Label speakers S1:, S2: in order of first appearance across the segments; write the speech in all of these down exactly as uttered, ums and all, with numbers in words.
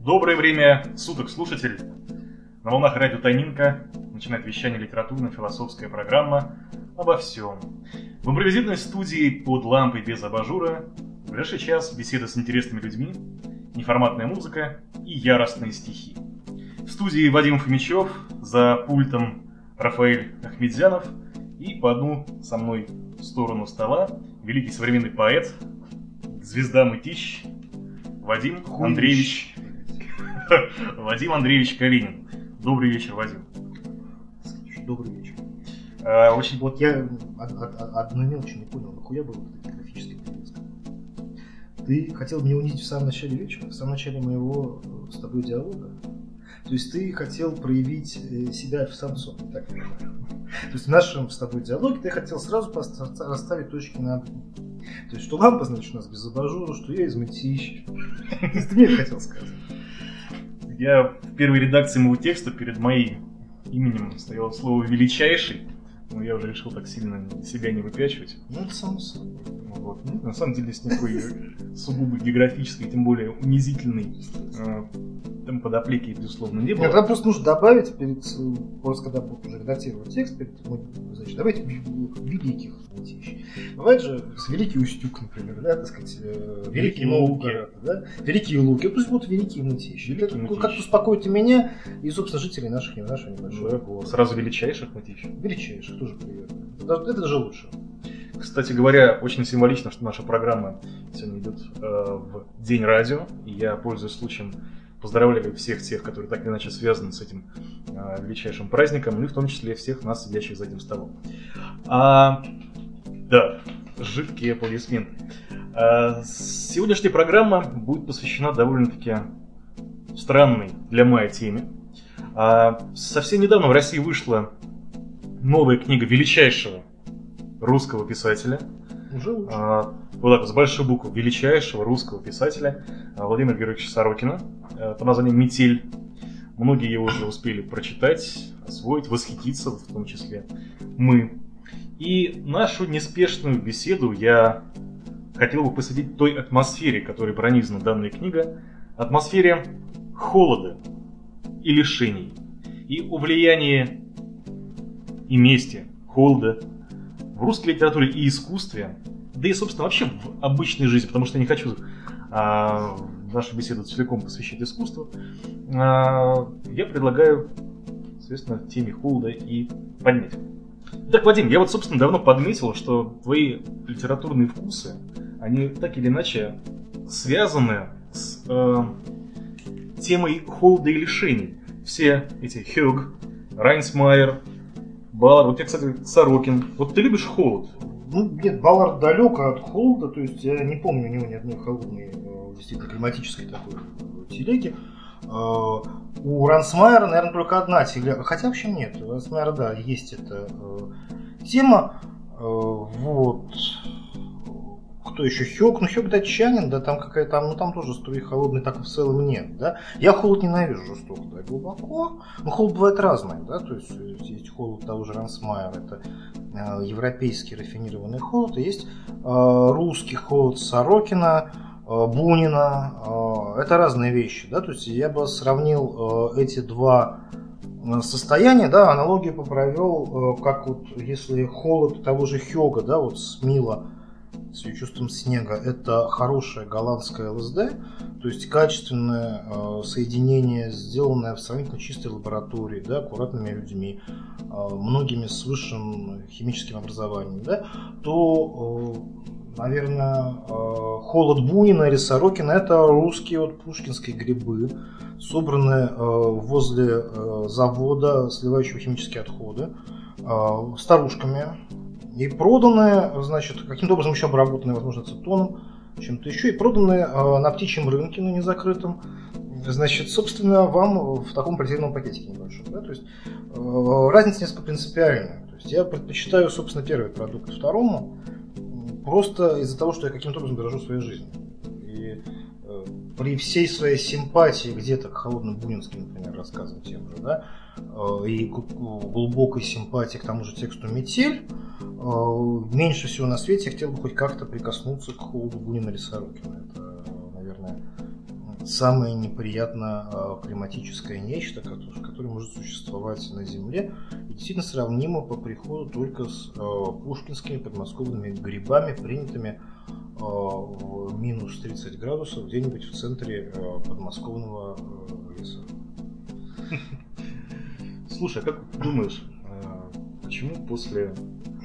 S1: Доброе время суток, слушатель! На волнах радио Тонинка начинает вещание литературно-философская программа обо всем. В импровизированной студии под лампой без абажура в ближайший час беседа с интересными людьми, неформатная музыка и яростные стихи. В студии Вадим Фомичев, за пультом Рафаэль Ахмедзянов и по одну со мной в сторону стола великий современный поэт, звезда Мытищ, Вадим
S2: Хуй
S1: Андреевич Вадим Андреевич Калинин. Добрый вечер, Вадим.
S2: Добрый вечер.
S1: А, очень...
S2: Вот я одну мелочь не понял, нахуя был этот графический привязка? Ты хотел меня унизить в самом начале вечера, в самом начале моего с тобой диалога? То есть ты хотел проявить себя в самцом, так я понимаю. То есть в нашем с тобой диалоге ты хотел сразу расставить точки над «и». То есть что лампа, значит, у нас без абажура, что я из Мытищ. Ты мне это хотел сказать.
S1: Я в первой редакции моего текста перед моим именем стояло слово «величайший», но я уже решил так сильно себя не выпячивать.
S2: Ну, это само собой.
S1: Вот. Ну, на самом деле, с никакой сугубо географической, тем более унизительной э, там подоплеки, безусловно, не было.
S2: Нет, нам просто нужно добавить, перед, просто когда будут уже редактировать текст, перед, значит, давайте великих Мытищ. Бывает же Великий Устюг, например, да, так сказать, Великий Новгород, да? Великие Луки, пусть будут Великие Мытищ. Это как-то успокоит и меня, и, собственно, жителей наших, нашего небольшого города.
S1: Сразу величайших Мытищ.
S2: Величайших, тоже приятно. Это, это же лучше.
S1: Кстати говоря, очень символично, что наша программа сегодня идет э, в День радио, и я, пользуясь случаем, поздравляю всех тех, которые так или иначе связаны с этим э, величайшим праздником, ну и в том числе всех нас, сидящих за этим столом. А, да, жидкие аплодисменты. А, сегодняшняя программа будет посвящена довольно-таки странной для мая теме. А, совсем недавно в России вышла новая книга величайшего русского писателя.
S2: Уже лучше.
S1: А, вот так вот, с большой буквы, величайшего русского писателя Владимира Георгиевича Сорокина а, под названием «Метель». Многие его уже успели прочитать, освоить, восхититься, в том числе мы. И нашу неспешную беседу я хотел бы посвятить той атмосфере, которой пронизана данная книга, атмосфере холода и лишений, и о влиянии и мести холода в русской литературе и искусстве, да и, собственно, вообще в обычной жизни, потому что я не хочу а, нашу беседу целиком посвящать искусству, а, я предлагаю, соответственно, теме холода и поднять. Так, Вадим, я вот, собственно, давно подметил, что твои литературные вкусы, они так или иначе связаны с э, темой холода и лишений. Все эти Хёг, Райнсмайер, Баллард, вот я, кстати, Сорокин. Вот ты любишь холод?
S2: Ну, нет, Баллард далек от холода, то есть я не помню у него ни одной холодной, действительно климатической такой телеги. У Райнсмайера, наверное, только одна телега, хотя вообще нет, у Райнсмайера, да, есть эта тема. Вот. Кто еще? Хёг, ну Хёг датчанин, да, там какая-то, ну там тоже струи холодной так в целом нет, да. Я холод ненавижу жестоко, да, глубоко, но холод бывает разный, да, то есть есть холод того же Райнсмайера, это э, европейский рафинированный холод, и есть э, русский холод Сорокина, э, Бунина, э, это разные вещи, да, то есть я бы сравнил э, эти два состояния, да, аналогию попровел, э, как вот если холод того же Хёга, да, вот с Мила, с ее чувством снега, это хорошее голландское ЛСД, то есть качественное э, соединение, сделанное в сравнительно чистой лаборатории, да, аккуратными людьми, э, многими с высшим химическим образованием, да, то, э, наверное, э, холод Бунина или Сорокина — это русские вот пушкинские грибы, собранные э, возле э, завода, сливающего химические отходы, э, старушками. И проданные, значит, каким-то образом еще обработанные, возможно, ацетоном, чем-то еще, и проданные э, на птичьем рынке, но не закрытом, значит, собственно, вам в таком полиэтиленовом пакетике небольшом. Да? То есть э, разница несколько принципиальная. То есть я предпочитаю, собственно, первый продукт второму, просто из-за того, что я каким-то образом дорожу своей жизнью. И э, при всей своей симпатии где-то к холодным бунинским, например, рассказам тем же, да, э, и глубокой симпатии к тому же тексту «Метель», меньше всего на свете я хотел бы хоть как-то прикоснуться к холоду Бунина или Сорокина. Это, наверное, самое неприятное э, климатическое нечто, которое, которое может существовать на Земле, и действительно сравнимо по приходу только с э, пушкинскими подмосковными грибами, принятыми э, в минус тридцать градусов где-нибудь в центре э, подмосковного э, леса.
S1: Слушай, а как ты думаешь, почему после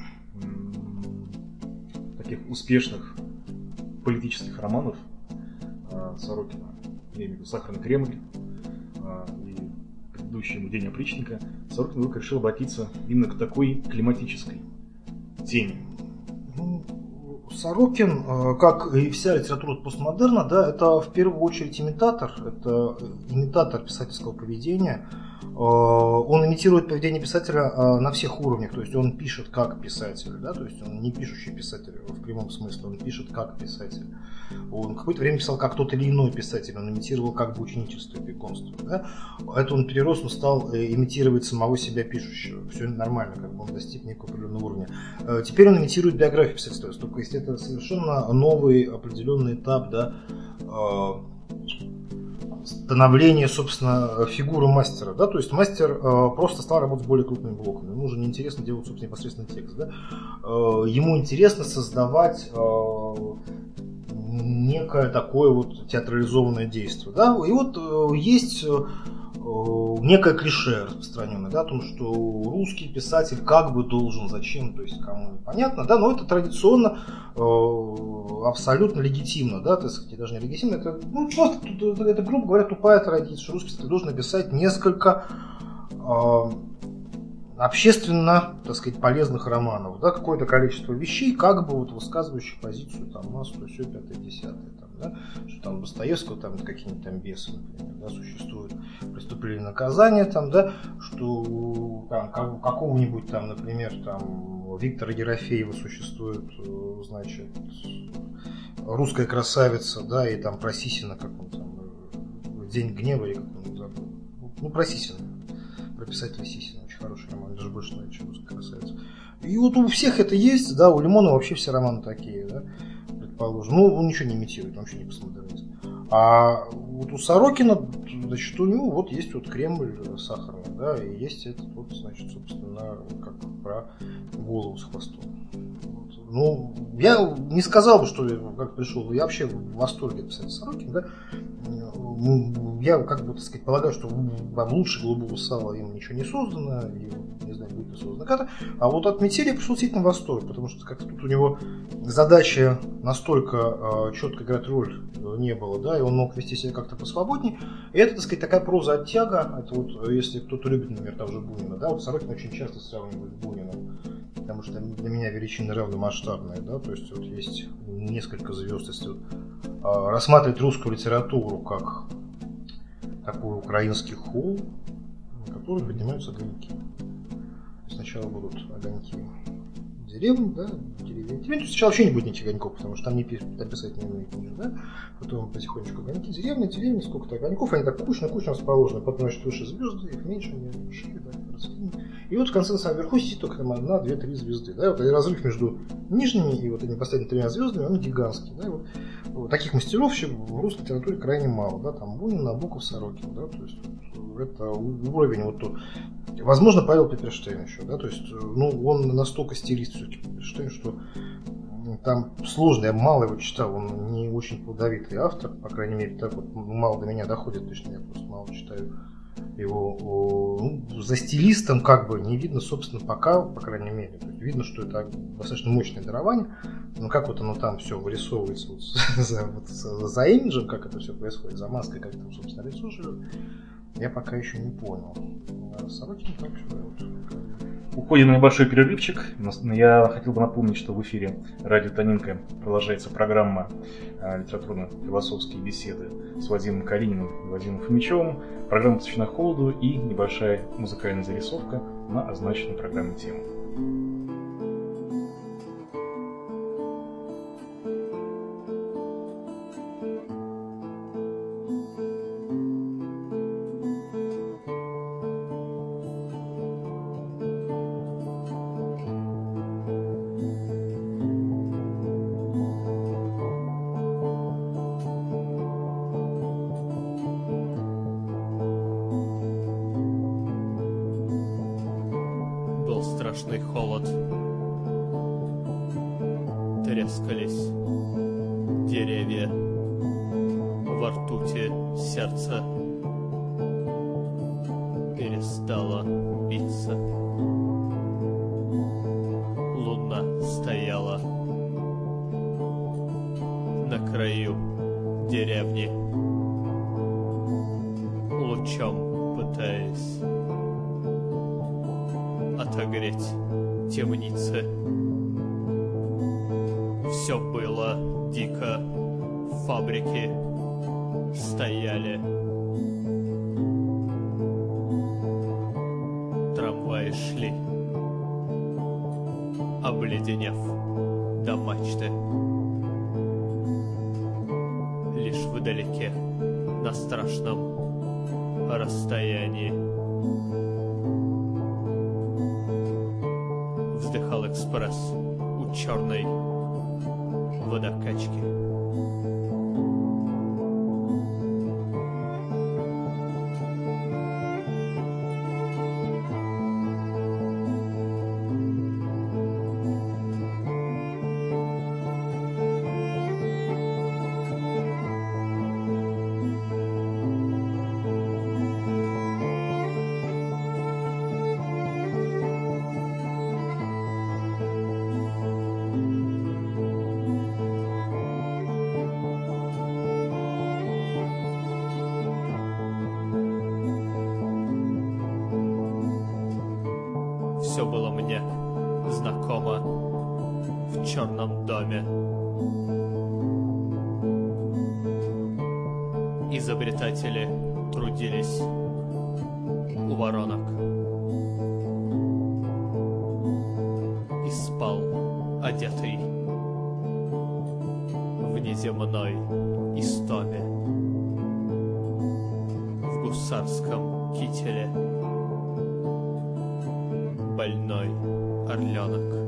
S1: таких успешных политических романов Сорокина, я имею в виду «Сахарный Кремль» и предыдущий ему «День опричника», Сорокин вдруг решил обратиться именно к такой климатической теме?
S2: Ну, Сорокин, как и вся литература постмодерна, да, это в первую очередь имитатор, это имитатор писательского поведения. Он имитирует поведение писателя на всех уровнях, то есть он пишет как писатель, да, то есть он не пишущий писатель в прямом смысле, он пишет как писатель. Он какое-то время писал как тот или иной писатель, он имитировал как бы ученичество и бегунство. Да? Это он перерос, он стал имитировать самого себя пишущего. Все нормально, как бы он достиг некого определенного уровня. Теперь он имитирует биографию писателя, только есть это совершенно новый определенный этап, да, становление, собственно, фигуры мастера, да, то есть мастер э, просто стал работать с более крупными блоками, ему уже неинтересно делать, собственно, непосредственно текст, да, э, ему интересно создавать э, некое такое вот театрализованное действие, да, и вот э, есть э, некое клише распространенное, да, о том, что русский писатель как бы должен, зачем, то есть кому непонятно, да, но это традиционно э, абсолютно легитимно, да, так сказать, даже не легитимно, это, ну, просто, это, грубо говоря, тупая традиция, что русский писатель должен написать несколько э, общественно, так сказать, полезных романов, да, какое-то количество вещей, как бы вот высказывающих позицию, там, массу, то все, пятое, десятое, там, да, что там Достоевского, там, какие-нибудь там бесы, например, да, существуют, преступление и наказание, там, да, что там, какого-нибудь там, например, там, Виктора Ерофеева существует, значит, русская красавица, да, и там про Сисина, как он там, День гнева, или как он забыл, ну, про Сисина, про писателя Сисина, очень хороший роман, даже больше нравится, чем «Русская красавица». И вот у всех это есть, да, у Лимонова вообще все романы такие, да, предположим. Ну, он ничего не имитирует, он вообще не постмодернист. А вот у Сорокина, значит, у него вот есть вот Кремль сахарный, да, и есть этот вот, значит, собственно, как про голову с хвостом. Вот. Ну, я не сказал бы, что я как пришел, я вообще в восторге от писателя Сорокина, да. Я, как бы, так сказать, полагаю, что там лучше голубого сала им ничего не создано, и, не знаю, будет ли создано как-то. А вот от метели я пришел действительно в восторг, потому что как-то тут у него задача настолько э, четко играть роль не было, да, и он мог вести себя как-то посвободнее. И это, так сказать, такая проза оттяга, это вот, если кто-то любит, например, того же Бунина, да, вот Сорокин очень часто сравнивают с Буниным, потому что для меня величины равномасштабные, да, то есть вот есть несколько звезд, если вот, э, рассматривать русскую литературу как такой украинский холм, на который поднимаются огоньки. Сначала будут огоньки деревни, да, деревень. Теперь сначала вообще не будет никаких огоньков, потому что там не писать не умеют, да. Потом потихонечку огоньки деревни, деревни, сколько-то огоньков, они так кучно-кучно расположены. Потом, значит, выше звезды, их меньше, они шире, да, раскинули. И вот в конце, на самом верху сидит только там одна, две, три звезды, да. Вот, и разрыв между нижними и вот этими последними тремя звездами, он гигантский, да. Вот, вот таких мастеров в русской литературе крайне мало, да. Там Бунин, Набоков, Сорокин, да. То есть вот, это уровень вот тут. Возможно, Павел Петерштейн еще, да, то есть, ну, он настолько стилист все-таки Петерштейн, что там сложно, я мало его читал, он не очень плодовитый автор, по крайней мере, так вот мало до меня доходит, точно я просто мало читаю его. Ну, за стилистом как бы не видно, собственно, пока, по крайней мере, то есть видно, что это достаточно мощное дарование, но как вот оно там все вырисовывается вот за, вот, за имиджем, как это все происходит, за маской, как там, собственно, лицо живет, я пока еще не понял. А Сорокин так что вот.
S1: Уходим на небольшой перерывчик. Я хотел бы напомнить, что в эфире радио Тонинка продолжается программа литературно-философские беседы с Вадимом Калининым и Вадимом Фомичевым. Программа посвящена холоду и небольшая музыкальная зарисовка на означенную программу тему.
S3: страшный холод. Трескались деревья, во ртути сердце перестало биться. Луна стояла на краю деревни, лучом пытаясь отогреть темницы. Все было дико, фабрики стояли, трамваи шли, обледенев до мачты. Лишь вдалеке, на страшном расстоянии, вздыхал экспресс у черной водокачки. Все было мне знакомо в черном доме. Изобретатели трудились у воронок. И спал одетый в неземной истоме, в гусарском кителе больной орленок.